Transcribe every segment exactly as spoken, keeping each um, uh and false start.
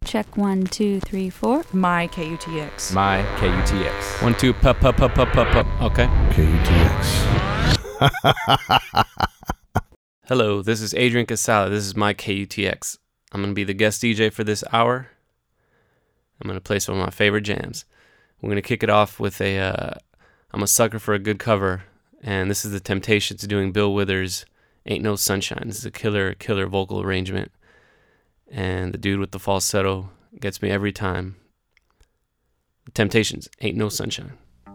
check one, two, three, four. My K U T X. My K U T X. One, two, pup, pup, pup, pup, pup, pup. Okay. K U T X. Hello, this is Adrian Casala. This is my K U T X. I'm going to be the guest D J for this hour. I'm going to play some of my favorite jams. We're going to kick it off with a, uh, I'm a sucker for a good cover, and this is the Temptations doing Bill Withers' Ain't No Sunshine. This is a killer, killer vocal arrangement, and the dude with the falsetto gets me every time. The Temptations, Ain't No Sunshine.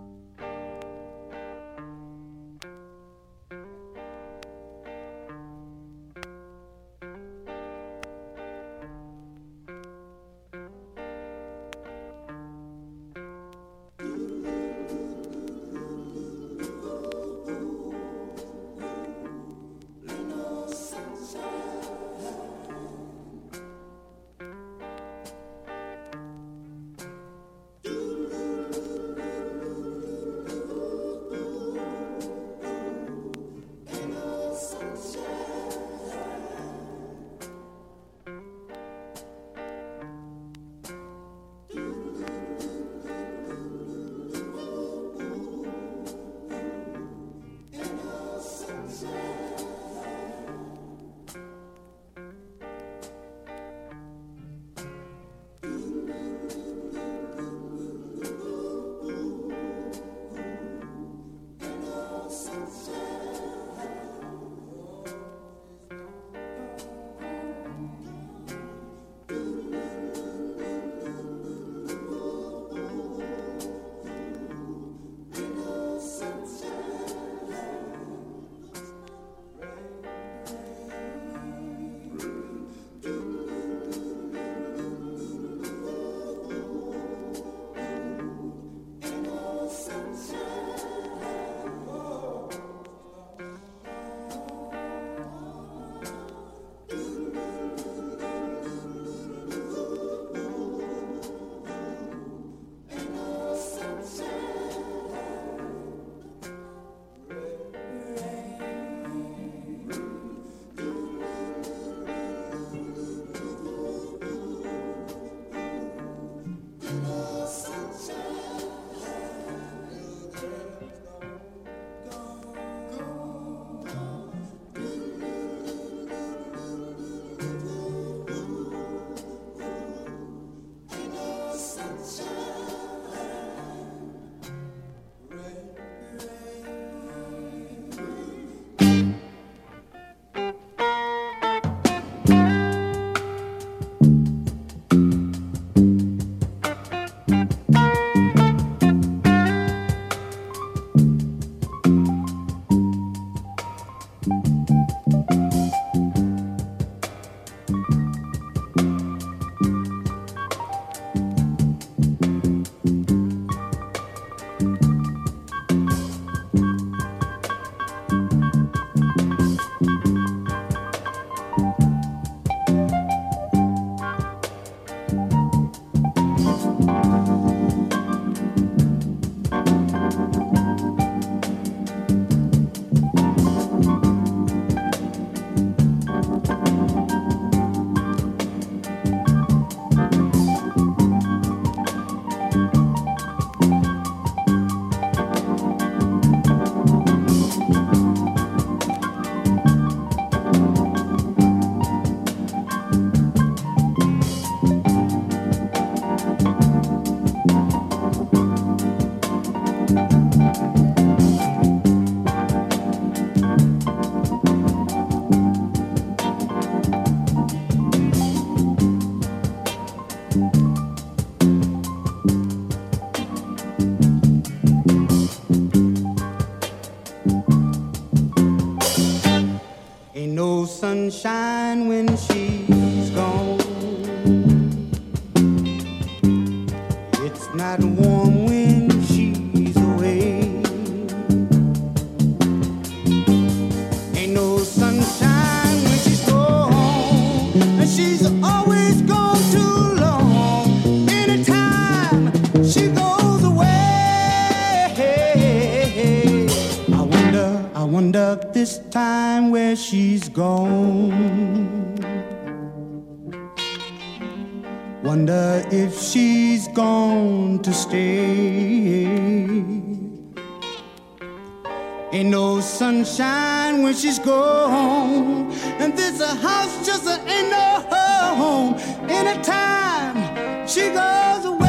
Sunshine when she's gone. It's not warm when she's away. Ain't no sunshine when she's gone, and she's always gone too long. Anytime she goes away, I wonder, I wonder this time where she's gone. wonder if she's gone to stay. Ain't no sunshine when she's gone, and this a house just a ain't no home. Anytime she goes away.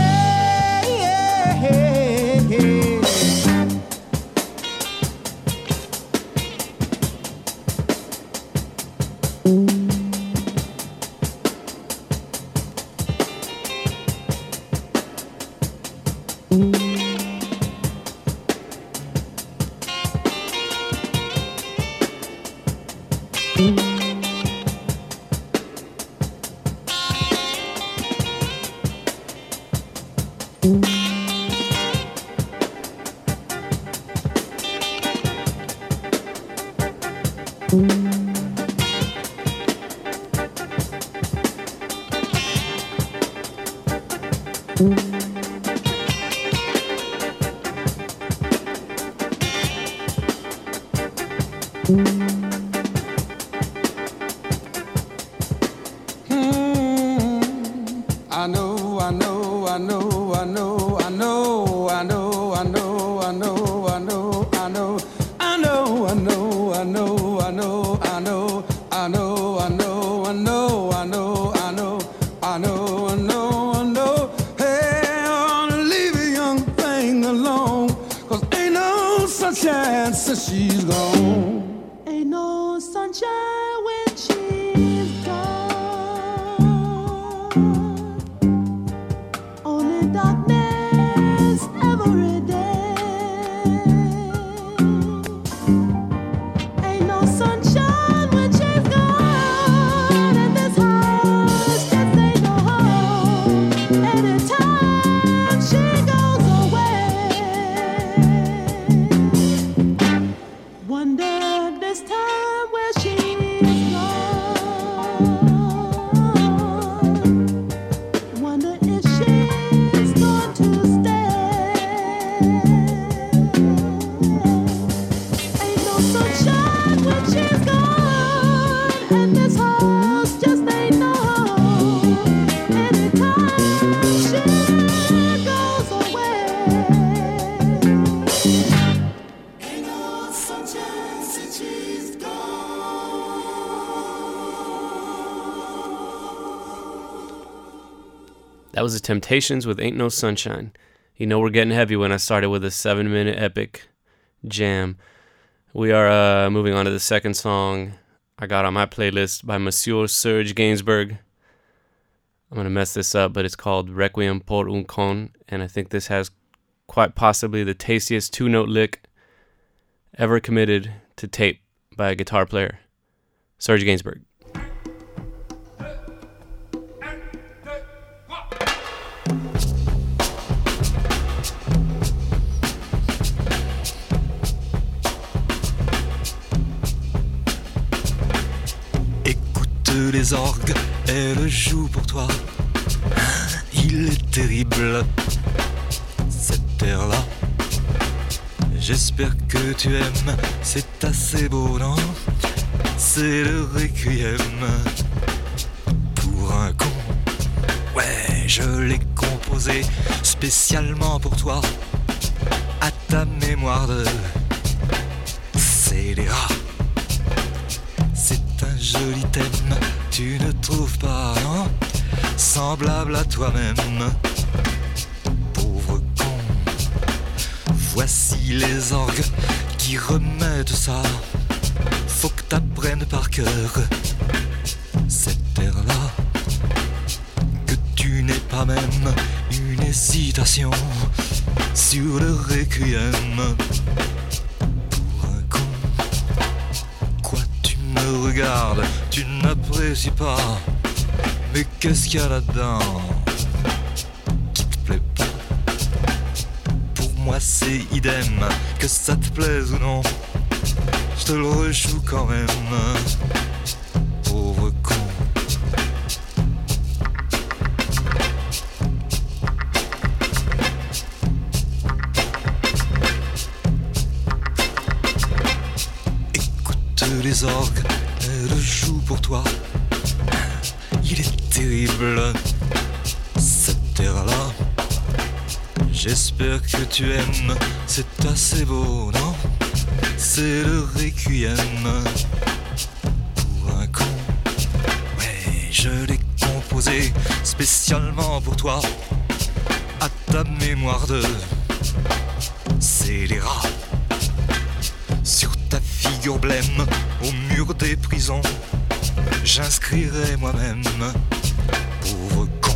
That was the Temptations with Ain't No Sunshine. You know we're getting heavy when I started with a seven-minute epic jam. We are uh, moving on to the second song I got on my playlist by Monsieur Serge Gainsbourg. I'm going to mess this up, but it's called Requiem pour un con, and I think this has quite possibly the tastiest two-note lick ever committed to tape by a guitar player. Serge Gainsbourg. Les orgues, elle joue pour toi. Il est terrible, cet air-là. J'espère que tu aimes, c'est assez beau, non? C'est le requiem pour un con. Ouais, je l'ai composé spécialement pour toi, à ta mémoire de scélérat. C'est un joli thème, tu ne trouves pas, non? Semblable à toi-même, pauvre con. Voici les orgues qui remettent ça. Faut que t'apprennes par cœur cet air-là, que tu n'aies pas même une hésitation sur le requiem. Regarde, tu n'apprécies pas, mais qu'est-ce qu'il y a là-dedans qui te plaît pas? Pour moi c'est idem, que ça te plaise ou non, je te le rejoue quand même, pauvre con. Écoute les orgues, elle joue pour toi. Il est terrible, J'espère que tu aimes, c'est assez beau, non? C'est le requiem pour un con. Ouais, je l'ai composé spécialement pour toi, à ta mémoire de scélérat. Sur ta figure blême, au mur des prisons, j'inscrirai moi-même pauvre con.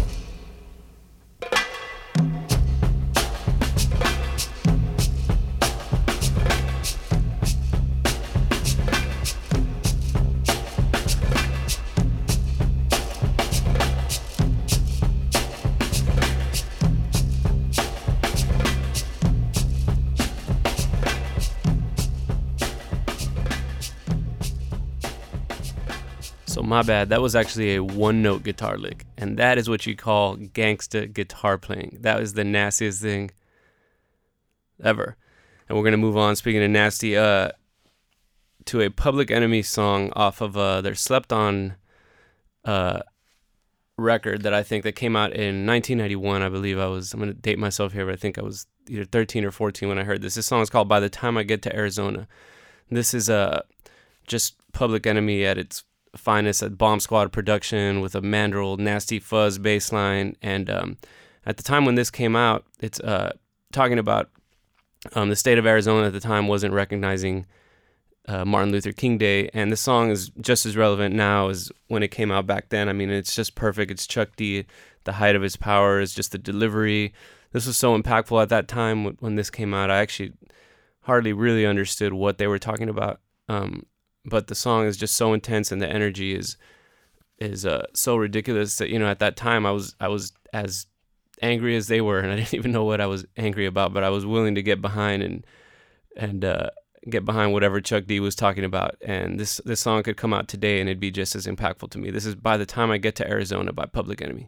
So my bad, that was actually a one-note guitar lick, and that is what you call gangsta guitar playing. That was the nastiest thing ever. And we're going to move on, speaking of nasty, uh, to a Public Enemy song off of uh, their Slept On uh, record that I think that came out in nineteen ninety-one, I believe. I was, I'm going to date myself here, but I think I was either thirteen or fourteen when I heard this. This song is called By the Time I Get to Arizona. This is uh, just Public Enemy at its finest, at Bomb Squad production with a mandrel, nasty fuzz bass line. And um, at the time when this came out, it's uh, talking about um, the state of Arizona at the time wasn't recognizing uh, Martin Luther King Day. And the song is just as relevant now as when it came out back then. I mean, it's just perfect. It's Chuck D. The height of his power is just the delivery. This was so impactful at that time when this came out. I actually hardly really understood what they were talking about. Um, But the song is just so intense, and the energy is is uh, so ridiculous that, you know, at that time I was I was as angry as they were, and I didn't even know what I was angry about. But I was willing to get behind and and uh, get behind whatever Chuck D was talking about. And this this song could come out today, and it'd be just as impactful to me. This is By the Time I Get to Arizona by Public Enemy.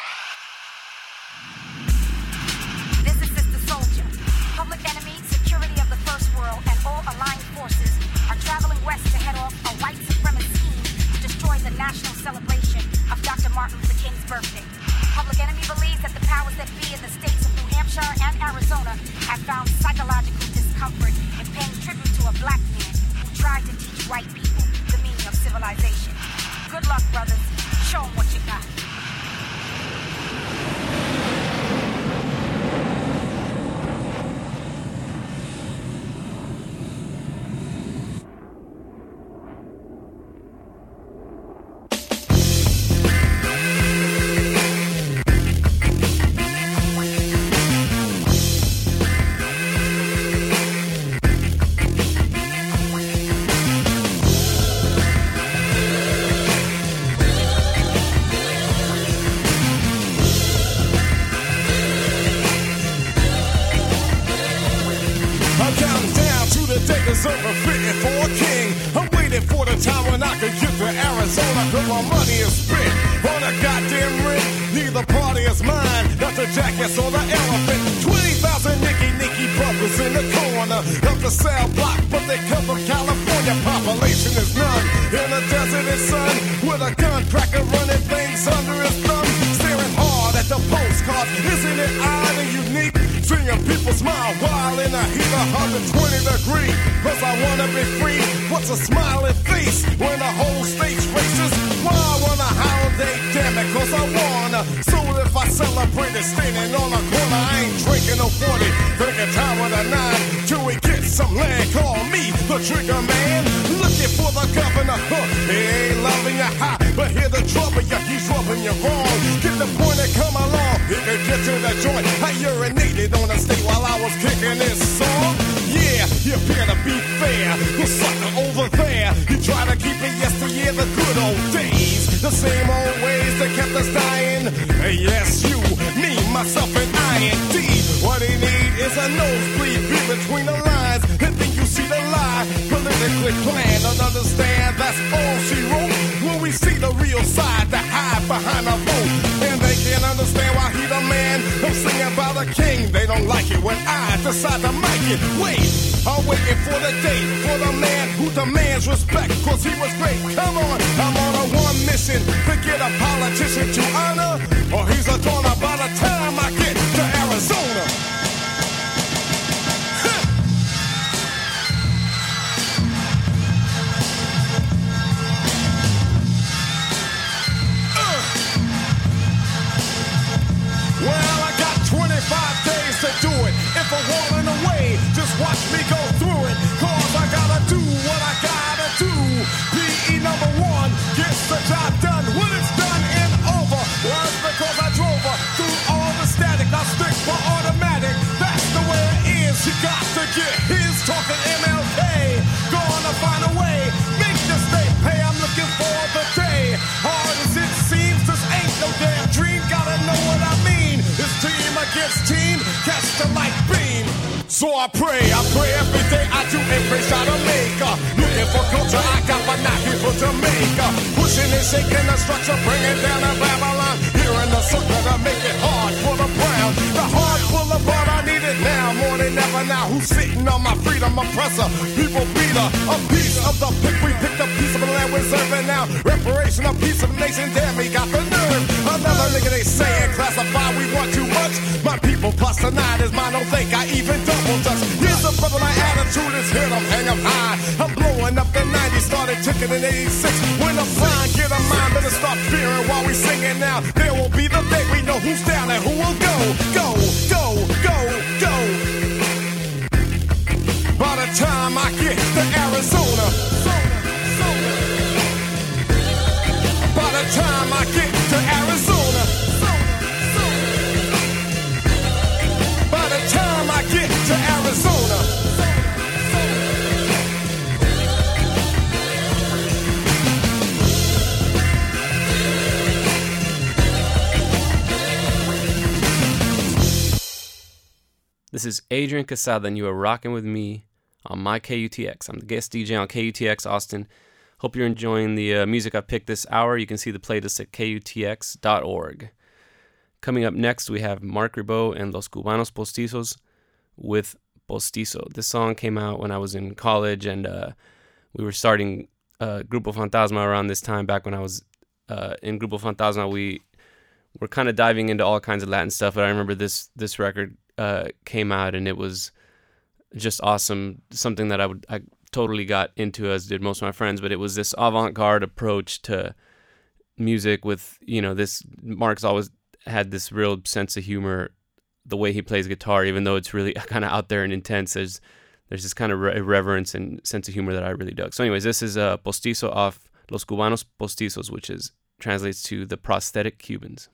This is Sister Soldier. Public Enemy, security of the first world, and all aligned forces are traveling west to head off a white supremacist scheme to destroy the national celebration of Doctor Martin Luther King's birthday. Public Enemy believes that the powers that be in the states of New Hampshire and Arizona have found psychological discomfort in paying tribute to a black man who tried to teach white people the meaning of civilization. Good luck, brothers. Show them what you got. Over fitting for a king. I'm waiting for the time when I can get to Arizona, cause my money is spent on a goddamn ring. Neither party is mine, not the jackass or the elephant. twenty thousand Nicky Nicky brothers in the corner of the cell block, but they come from California. Population is none in the desert and sun, with a gun cracker running things under his thumb, staring hard at the postcards. Isn't it odd and unique? Seeing people smile while in the heat of one hundred twenty degrees. Cause I wanna be free. What's a smiling face when the whole state's racist? Why I wanna holiday, damn it, cause I wanna. So if I celebrate it standing on a corner, I ain't drinking no forty. Taking time with a nine till we get some land. Call me the trigger man. Looking for the governor, huh? He ain't loving you high, but hear the trouble, yeah, he's rubbing you wrong. Get the point and come along. He can get to the joint. I urinated on the state while I was kicking this song. Yeah, you better be fair. The sucker over there, he tried to keep it yesteryear, the good old days. The same old ways that kept us dying. Hey, yes, you, me, myself, and I indeed. What he need is a nosebleed, be between the lines, and then you see the lie. Politically planned, and understand that's all she wrote. When we see the real side, the hide behind a vote, and they can't understand why he the man. I'm singing about a king, they don't like it when I decide to mic it. Wait, I'm waiting for the day, for the man who demands respect, cause he was great. Come on, I'm on a one mission to get a politician to honor, or he's a donor by the time I get to Arizona. she got to get his talking M L K. Gonna find a way, make the state pay. I'm looking for the day. Hard as it seems, this ain't no damn dream. Gotta know what I mean. It's team against team, catch the light beam. So I pray, I pray every day. I do a pray, try to make uh, looking for culture, I got my knocking for Jamaica. Pushing and shaking the structure, bringing down the Babylon. Here in the circle to make it hard for the brown. The heart full of blood, I need it now, more than ever now. Who's sitting on my freedom oppressor? People beater, a piece of the pick. We picked a piece of the land we're serving now. Reparation, a piece of the nation, damn, he got the nerve. Another nigga they saying, classify, we want too much. My people plus tonight is mine, don't think I even double touch. Here's a brother, my attitude is hit, I'm hang 'em high. I'm blowing up the nineties, started ticking in eighty-six. When I'm flying, get a mind, better start fearing while we singing now. There will be the day we know who's down and who will go, go, go, go, go. By the time I get to Arizona, by the time I get to Arizona, by the time I get to Arizona. This is Adrian Casada, and you are rocking with me on my K U T X. I'm the guest D J on K U T X Austin. Hope you're enjoying the uh, music I picked this hour. You can see the playlist at K U T X dot org. Coming up next, we have Mark Ribot and Los Cubanos Postizos with Postizo. This song came out when I was in college, and uh, we were starting uh, Grupo Fantasma around this time. Back when I was uh, in Grupo Fantasma, we were kind of diving into all kinds of Latin stuff, but I remember this this record uh, came out, and it was just awesome. Something that I would I totally got into, as did most of my friends. But it was this avant-garde approach to music with, you know, this Mark's always had this real sense of humor, the way he plays guitar, even though it's really kind of out there and intense. There's there's this kind of irreverence and sense of humor that I really dug. So anyways, this is uh, Postizo off Los Cubanos Postizos, which is translates to the prosthetic Cubans.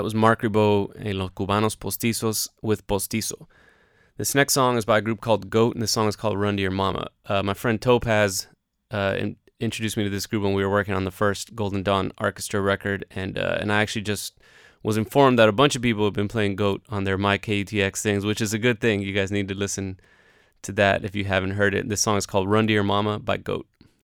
was Mark Ribot and Los Cubanos Postizos with Postizo. This next song is by a group called Goat, and this song is called Run to Your Mama. Uh, my friend Topaz uh, in, introduced me to this group when we were working on the first Golden Dawn Orchestra record, and uh, and I actually just was informed that a bunch of people have been playing Goat on their My K U T X things, which is a good thing. You guys need to listen to that if you haven't heard it. This song is called Run to Your Mama by Goat.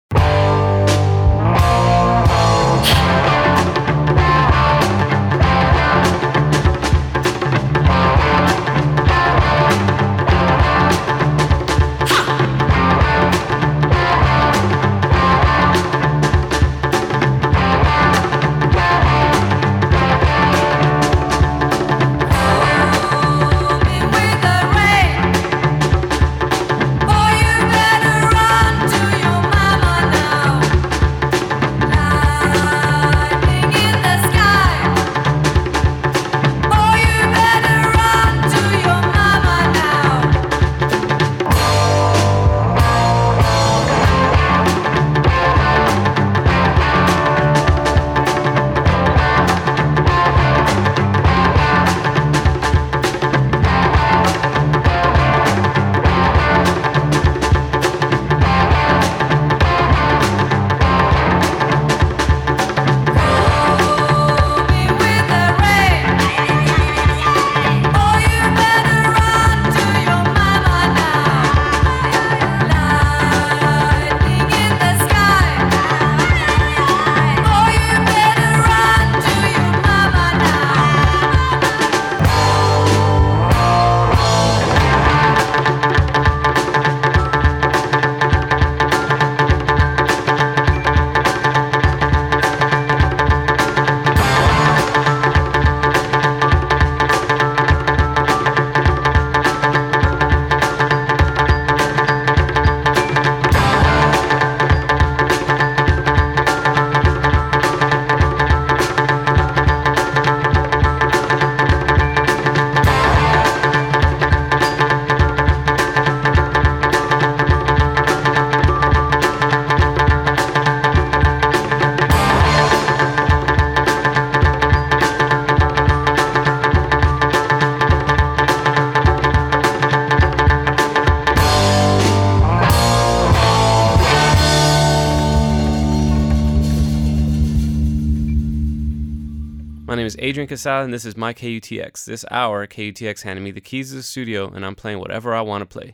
My name is Adrian Casale, and this is my K U T X. This hour, K U T X handed me the keys to the studio, and I'm playing whatever I want to play.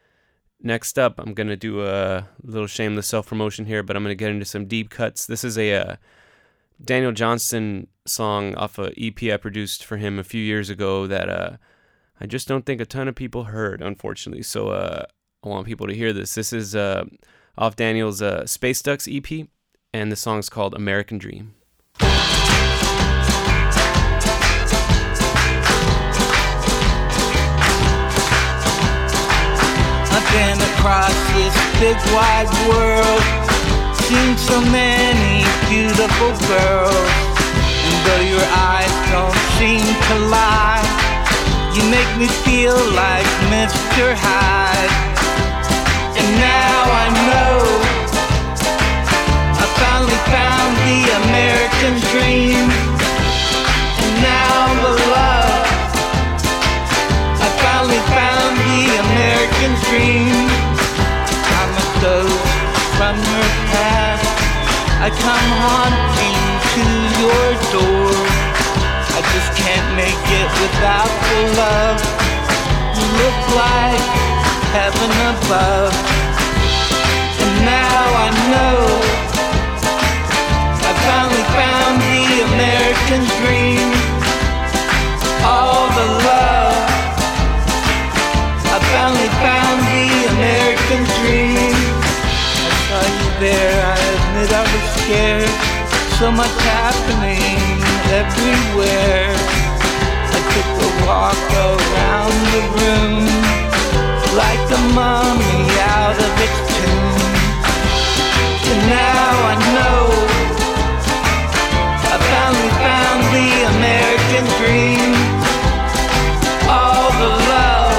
Next up, I'm going to do a little shameless self-promotion here, but I'm going to get into some deep cuts. This is a uh, Daniel Johnston song off a E P I produced for him a few years ago that uh, I just don't think a ton of people heard, unfortunately. So uh, I want people to hear this. This is uh, off Daniel's uh, Space Ducks E P, and the song's called American Dream. I've been across this big wide world, seen so many beautiful girls, and though your eyes don't seem to lie, you make me feel like Mister Hyde. And now I know I finally found the American dream, and now the love, I finally found the American dream. I'm a ghost from your past, I come haunting to your door. I just can't make it without the love. You look like heaven above. And now I know I finally found the American dream. All the love, I finally found the American dream. I saw you there, I admit I was scared. So much happening everywhere. I took a walk around the room like a mummy out of its tomb. And now I know I finally found the American dream. All the love,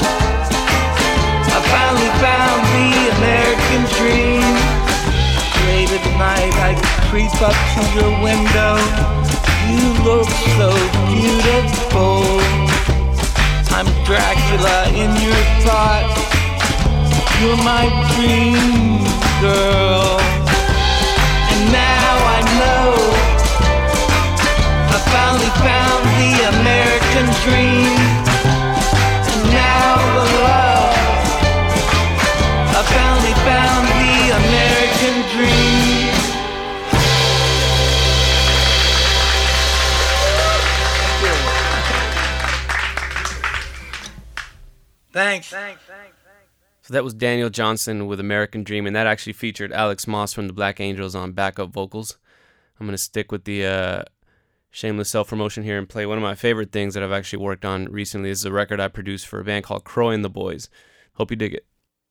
I finally found the American dream. Late at night I creep up to your window, You look so beautiful. I'm Dracula in your thought. You're my dream girl. And now I know I finally found the American dream. And now the love, I finally found the American dream. Thanks. Thanks. So that was Daniel Johnson with American Dream, and that actually featured Alex Moss from the Black Angels on backup vocals. I'm going to stick with the uh, shameless self-promotion here and play one of my favorite things that I've actually worked on recently. This is a record I produced for a band called Croy and the Boys. Hope you dig it.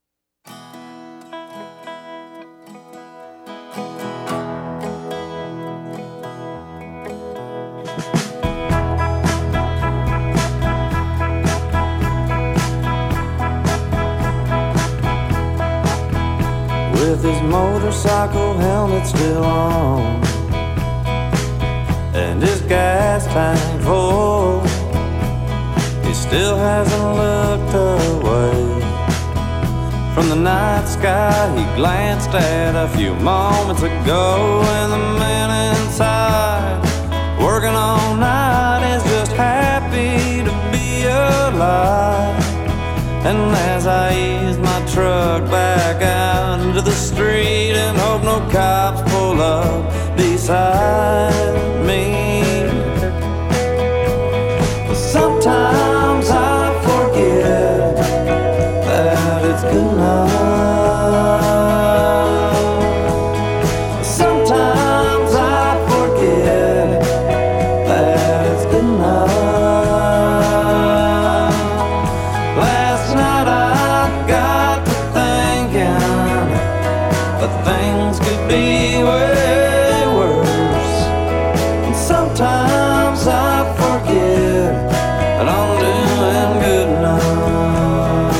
With his motorcycle helmet still on and his gas tank full, he still hasn't looked away from the night sky he glanced at a few moments ago. And the man inside, working all night, is just happy to be alive. And as I ease my truck back out into the street and hope no cops pull up beside me, sometimes I forget that it's good enough. Sometimes I forget that it's good enough. Things could be way worse. And sometimes I forget that I'm doing good enough.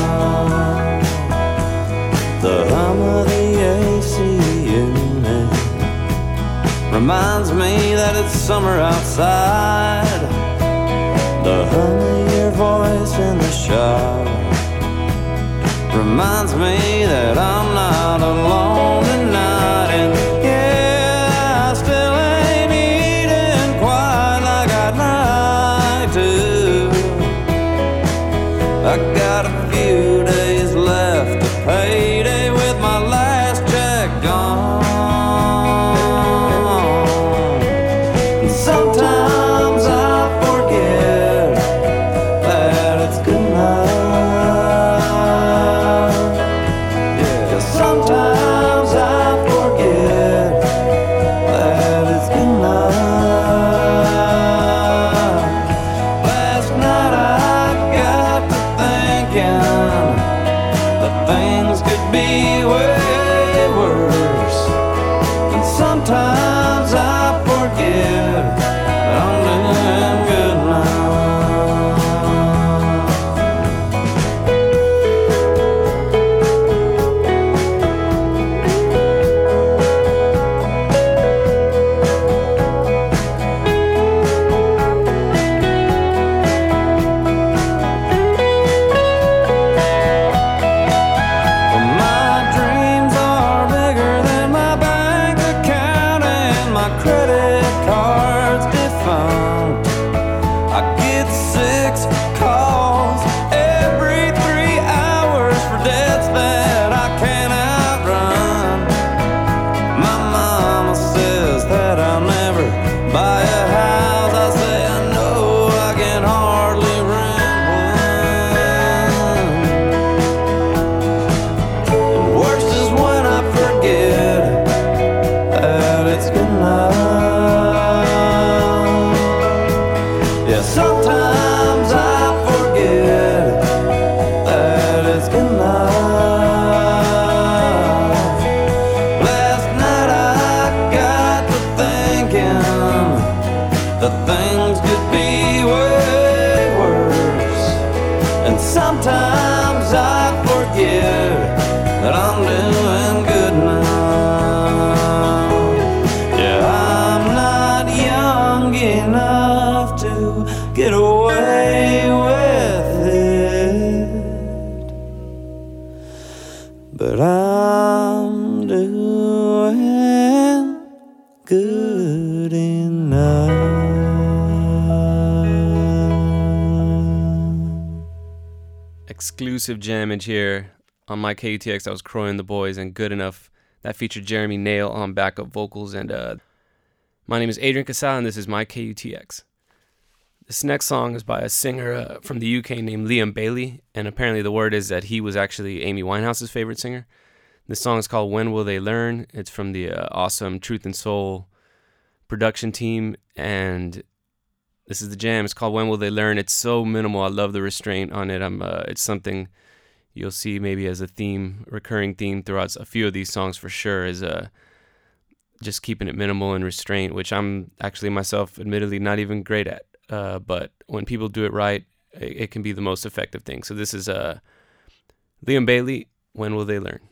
The hum of the A C unit reminds me that it's summer outside. The hum of your voice in the shower reminds me that I'm not alone tonight. And yeah, I still ain't eating quite like I'd like to. I got a few days left to payday with my last check gone. And sometimes I forget that it's good enough. Sometimes I forget that it's good enough. Last night I got to thinking that things could be way worse. And sometimes I forget that I'm doing good now. My dream but I'm doing good enough. Exclusive jammage here on my K U T X. I was Croy and the Boys and Good Enough. That featured Jeremy Nail on backup vocals. And uh, my name is Adrian Casal, and this is my K U T X. This next song is by a singer uh, from the U K named Liam Bailey, and apparently the word is that he was actually Amy Winehouse's favorite singer. This song is called When Will They Learn? It's from the uh, awesome Truth and Soul production team, and this is the jam. It's called When Will They Learn? It's so minimal. I love the restraint on it. I'm. Uh, it's something you'll see maybe as a theme, recurring theme throughout a few of these songs for sure, is uh, just keeping it minimal and restraint, which I'm actually myself admittedly not even great at. Uh, but when people do it right, it, it can be the most effective thing. So this is uh, Liam Bailey, When Will They Learn?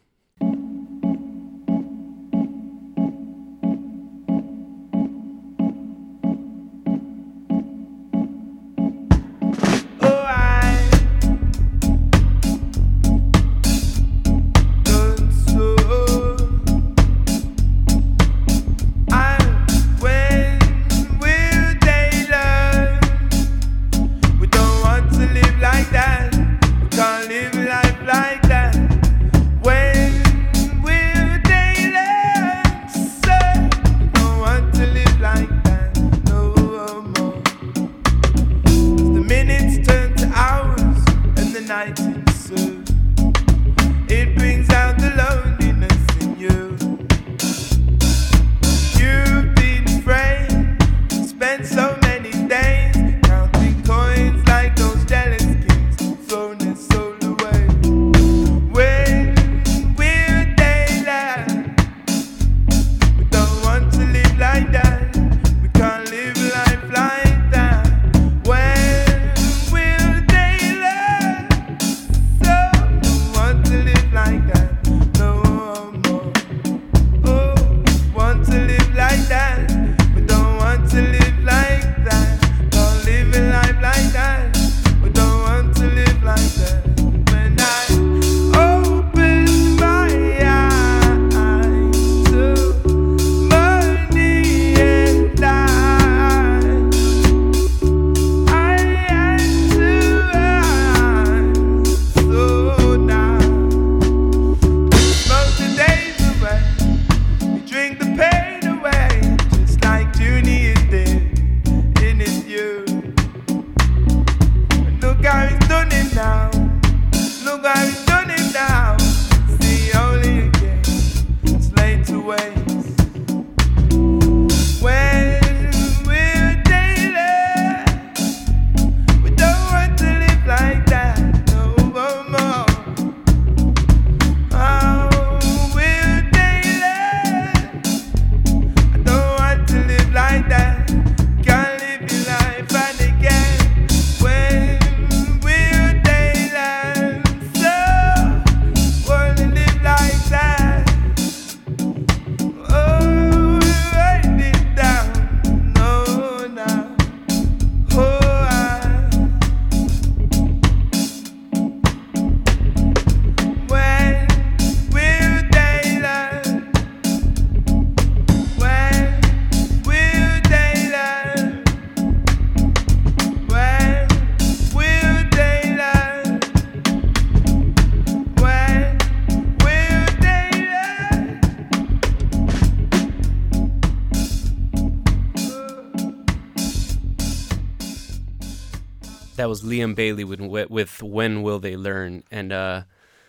That was Liam Bailey with, with When Will They Learn? And uh,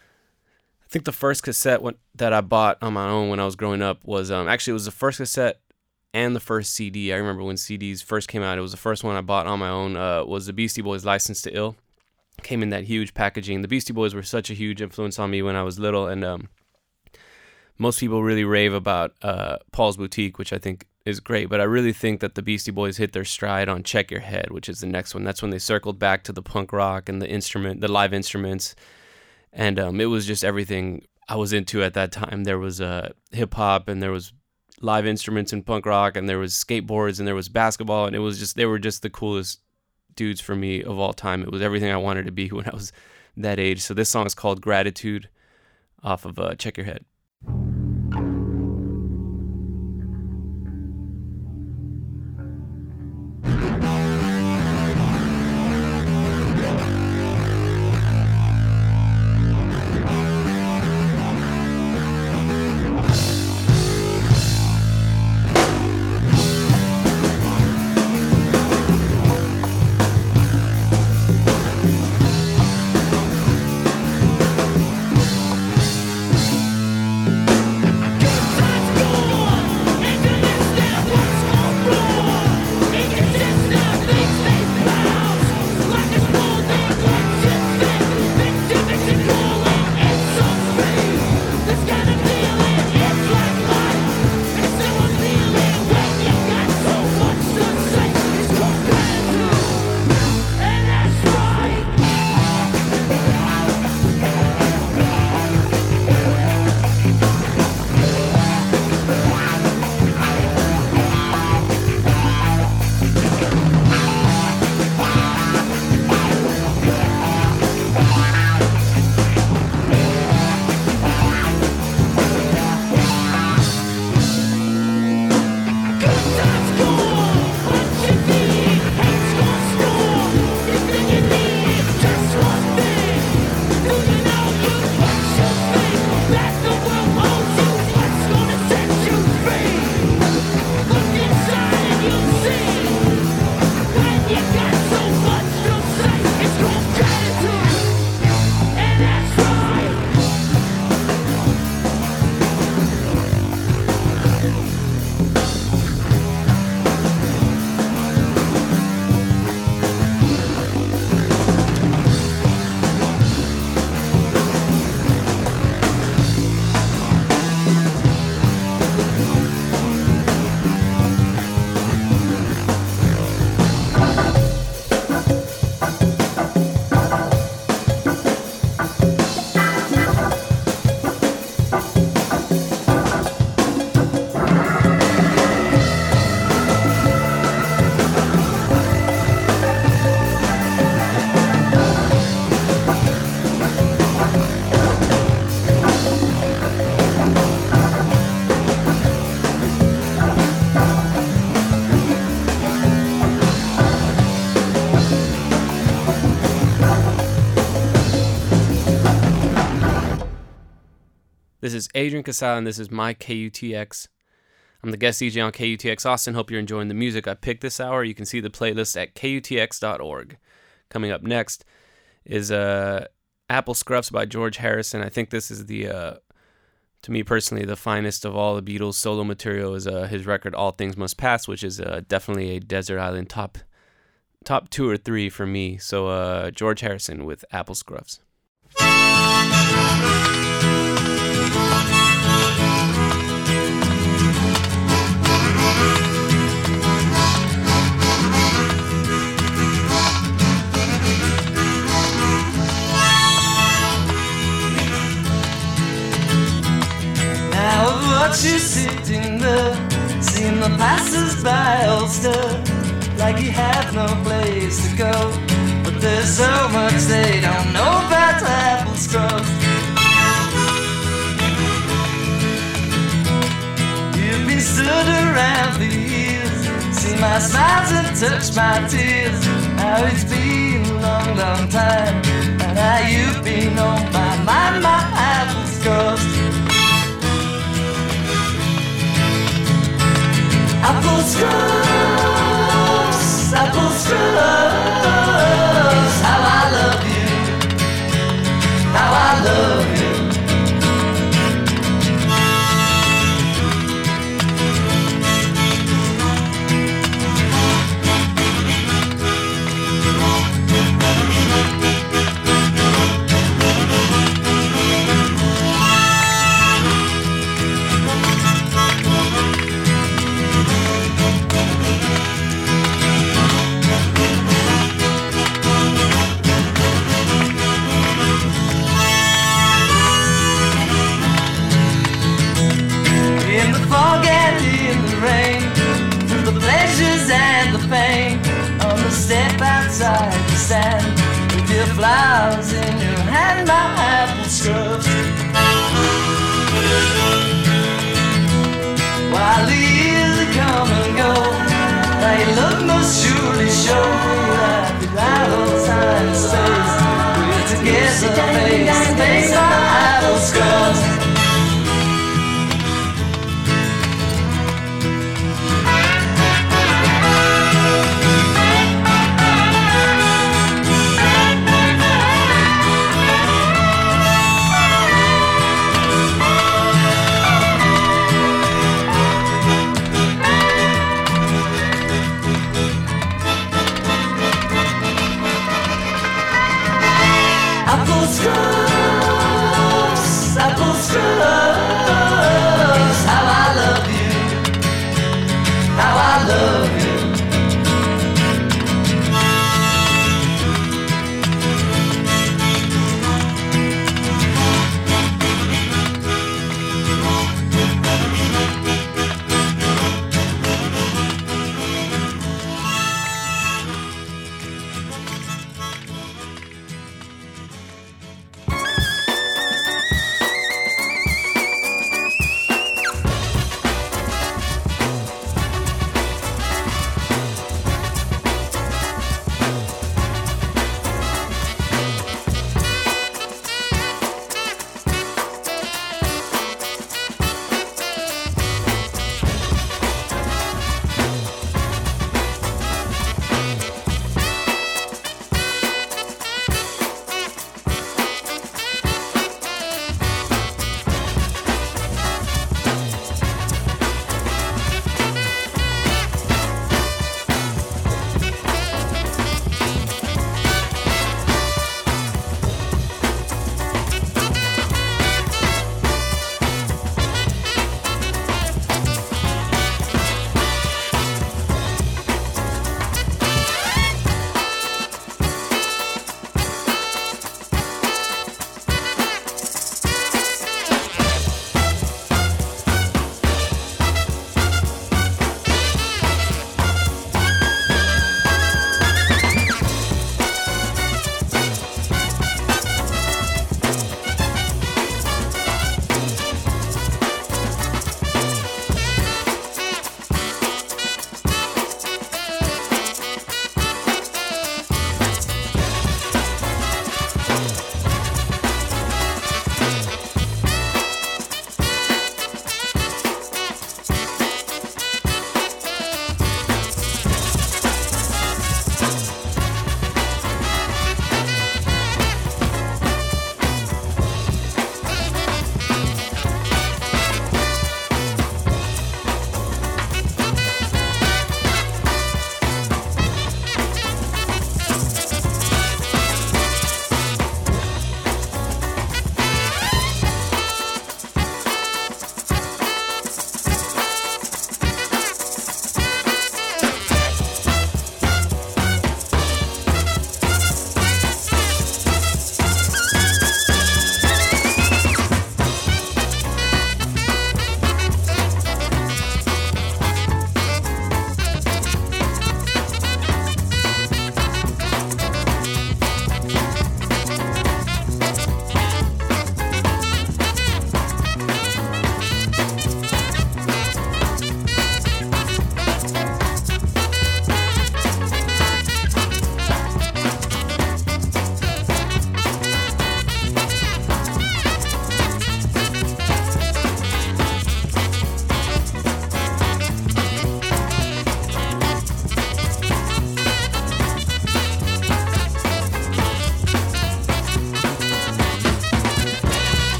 I think the first cassette that I bought on my own when I was growing up was, um, actually it was the first cassette and the first C D. I remember when C Ds first came out, it was the first one I bought on my own, uh, was the Beastie Boys' License to Ill. Came in that huge packaging. The Beastie Boys were such a huge influence on me when I was little, and um, most people really rave about uh, Paul's Boutique, which I think is great, but I really think that the Beastie Boys hit their stride on Check Your Head, which is the next one. That's when they circled back to the punk rock and the instrument, the live instruments, and um, it was just everything I was into at that time. There was uh, hip hop, and there was live instruments in punk rock, and there was skateboards, and there was basketball, and it was just, they were just the coolest dudes for me of all time. It was everything I wanted to be when I was that age. So this song is called Gratitude. off of uh, Check Your Head. This is Adrian Casale, and this is my K U T X. I'm the guest D J on K U T X Austin. Hope you're enjoying the music I picked this hour. You can see the playlist at K U T X dot org. Coming up next is uh, Apple Scruffs by George Harrison. I think this is the, uh, to me personally, the finest of all the Beatles solo material is uh, his record All Things Must Pass, which is uh, definitely a Desert Island top top two or three for me. So uh, George Harrison with Apple Scruffs. Now of what you're sitting there, seeing the passers-by all stir, like you have no place to go. But there's so much they don't know about apple scruffs. You've been stood around for years, seen my smiles and touched my tears. Now it's been a long, long time, and now you've been on my mind, my apple scruffs. Apple scruffs, apple scruffs. How I love you, how I love you.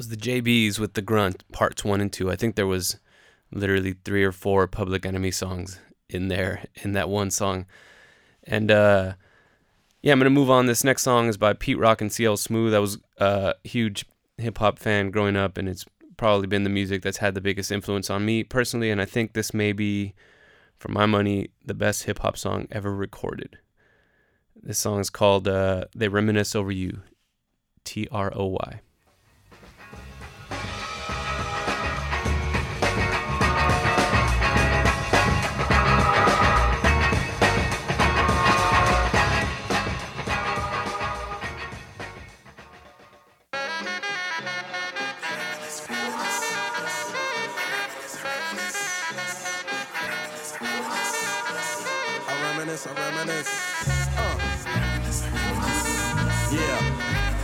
was the J Bs with the Grunt parts one and two. I think there was literally three or four Public Enemy songs in there, in that one song. And uh, yeah, I'm going to move on. This next song is by Pete Rock and C L Smooth. I was a huge hip-hop fan growing up, and it's probably been the music that's had the biggest influence on me personally, and I think this may be, for my money, the best hip-hop song ever recorded. This song is called uh, They Reminisce Over You, T R O Y. I reminisce. Uh. Yeah.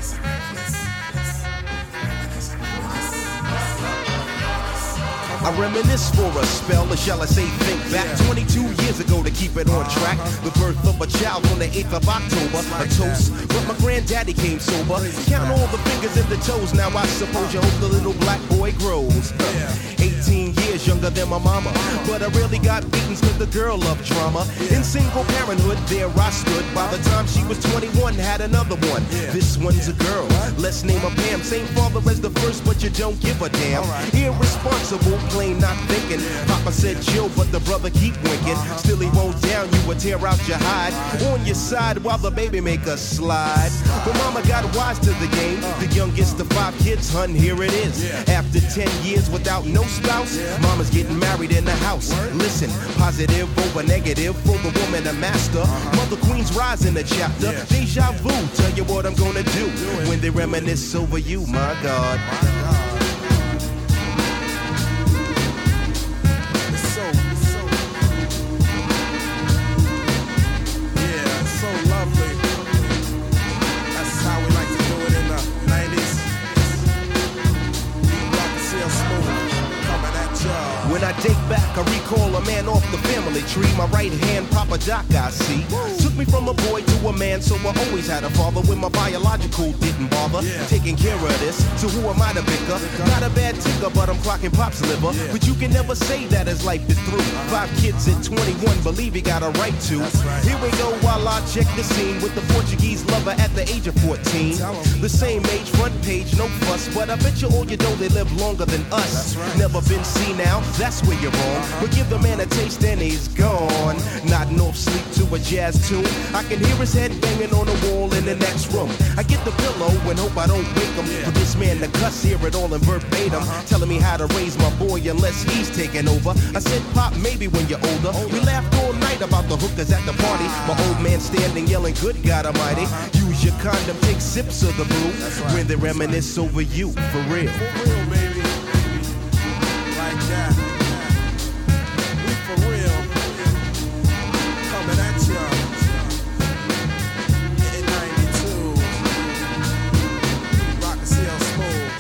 I reminisce for a spell, or shall I say think back twenty-two years ago to keep it on track. The birth of a child on the eighth of October, a toast, but my granddaddy came sober. Count all the fingers and the toes, now I suppose you hope the little black boy grows. eighteen years younger than my mama, but I really got beatings cause the girl loved drama. In single parenthood, there I stood. By the time she was twenty-one, had another one. This one's a girl, let's name her Pam. Same father as the first, but you don't give a damn. Irresponsible, plain not thinking. Papa said chill, but the brother keep winking. Still he won't down you or tear out your hide. On your side while the baby make a slide. But mama got wise to the game. The youngest of five kids, hun, here it is. After ten years without no spouse, mama's getting married in the house. Listen, positive over negative for the woman a master. Mother Queen's rise in the chapter. Deja vu, tell you what I'm gonna do when they reminisce over you, my God. When I date back, I recall a man off the family tree. My right hand, Papa Doc, I see. Took me from a boy to a man, so I always had a father when my biological didn't bother. Yeah. Taking care of this, so who am I to bicker? Not a bad ticker, but I'm clocking Pop's liver. Yeah. But you can never say that his life is through. Five kids at twenty-one, believe he got a right to. Right. Here we go while I check the scene with the Portuguese lover at the age of fourteen. The same age, front page, no fuss, but I bet you all you know they live longer than us. Right. Never been seen now, that's where you're wrong. But give the man a taste and he's gone. Nodding off sleep to a jazz tune. I can hear his head banging on the wall in the next room. I get the pillow and hope I don't wake him. For this man to cuss, hear it all in verbatim. Telling me how to raise my boy unless he's taking over. I said, Pop, maybe when you're older. We laughed all night about the hookers at the party. My old man standing yelling, good God Almighty. Use your condom, take sips of the brew. When they reminisce over you, for real. For real, baby. Like that. We for real. Coming at ya. In ninety-two. Rock and C L Smooth.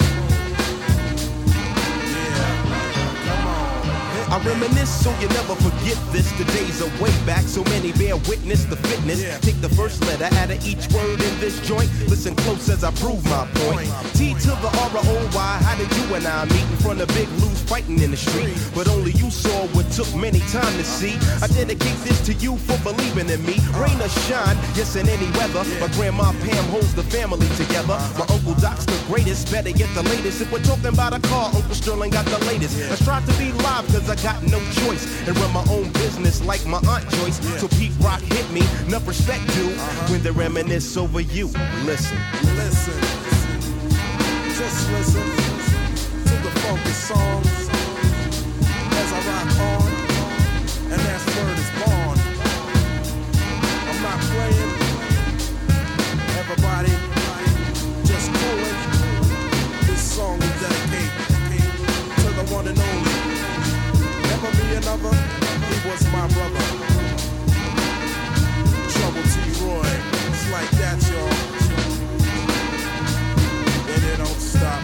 Yeah. Come on. I reminisce so you never forget this. The days are way back, so many bear witness the fitness. Yeah. Take the first letter out of each word in this joint. Listen close as I prove my point. T to the R O Y, how did you and I meet in front of Big Lou's fighting in the street? But only you saw what took many time to see. I dedicate this to you for believing in me. Rain or shine, yes in any weather. My grandma Pam holds the family together. My Uncle Doc's the greatest, better get the latest. If we're talking about a car, Uncle Sterling got the latest. I strive to be live cause I got no choice. And run my own business like my Aunt Joyce. So Pete Rock hit me, enough respect due. When they reminisce over you, listen. Listen. Just listen to the funky songs as I rock on, and that's word is born. I'm not playing, everybody just coolin'. This song we dedicate to the one and only. Never be another, he was my brother. Trouble T. Roy, it's like that, y'all. And it don't stop.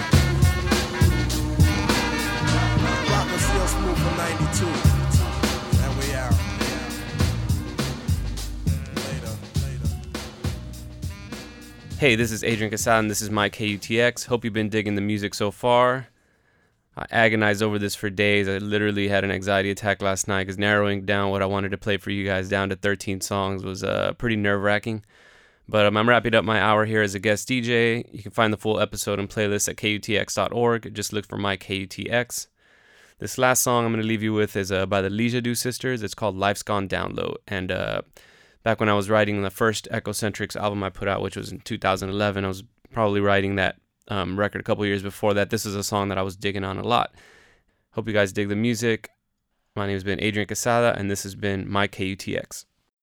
Rock and C L Smooth from ninety-two. And we out. Later, later. Hey, this is Adrian Casada, and this is my K U T X. Hope you've been digging the music so far. I agonized over this for days. I literally had an anxiety attack last night because narrowing down what I wanted to play for you guys down to thirteen songs was uh, pretty nerve-wracking. But um, I'm wrapping up my hour here as a guest D J. You can find the full episode and playlist at K U T X dot org. Just look for my K U T X. This last song I'm going to leave you with is uh, by the Leisure Sisters. It's called Life's Gone Down Low. And uh, back when I was writing the first Echocentrics album I put out, which was in two thousand eleven, I was probably writing that um, record a couple years before that. This is a song that I was digging on a lot. Hope you guys dig the music. My name has been Adrian Casada, and this has been my K U T X.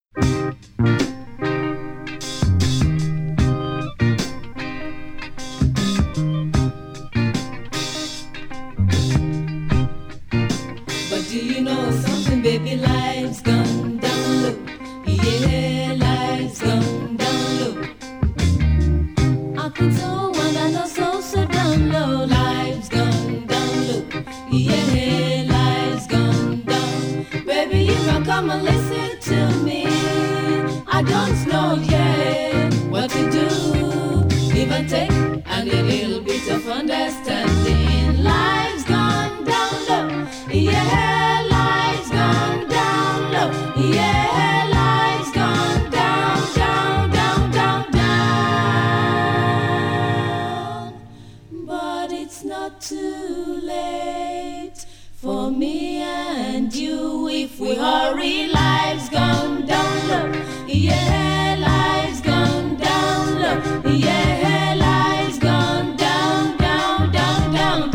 Do you know something, baby? Life's gone down low. Yeah, life's gone down low. I think so, and I know so, so down low. Life's gone down low. Yeah, life's gone down. Baby, you can come and listen to me. I don't know yet what to do. Give and take, and a little bit of understanding. Life's gone down low. Yeah. Yeah, life's gone down, down, down, down, down. But it's not too late for me and you if we hurry. Life's gone down low. Yeah, life's gone down low. Yeah, life's gone down, down, down, down,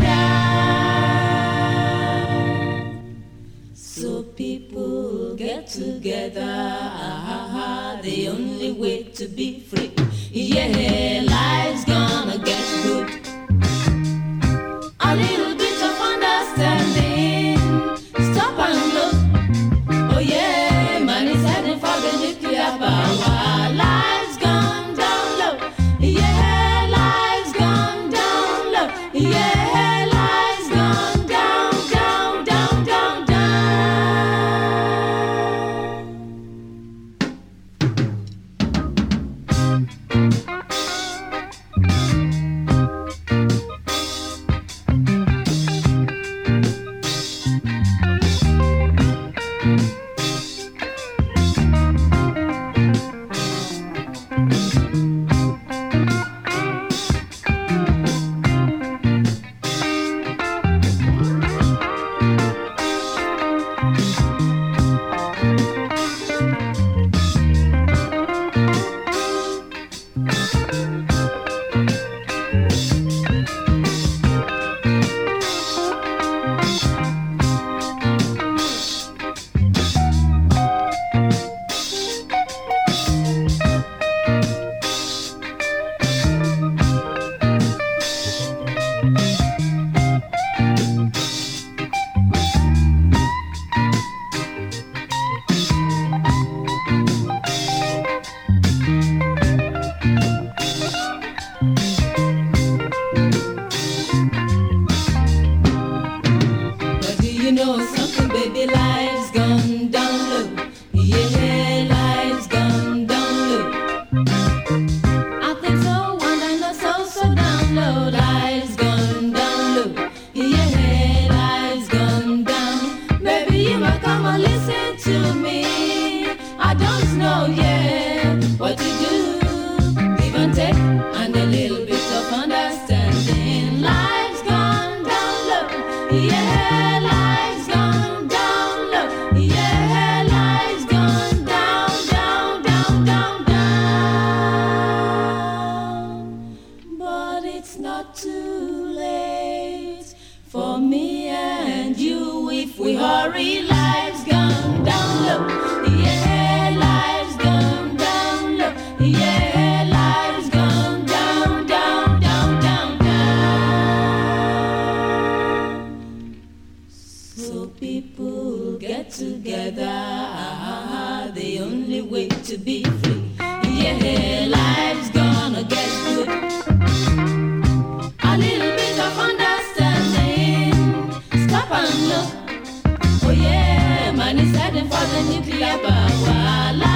down. So people get together, ah, the only way to be free. Yeah, life's gonna get good. A little bit of understanding. Stop and look. Oh yeah, man is heading for the nuclear power. Life's gone down low. Yeah, life's gone down low. Yeah, life's gone down, down, down, down, oh yeah, man is heading for the nuclear power.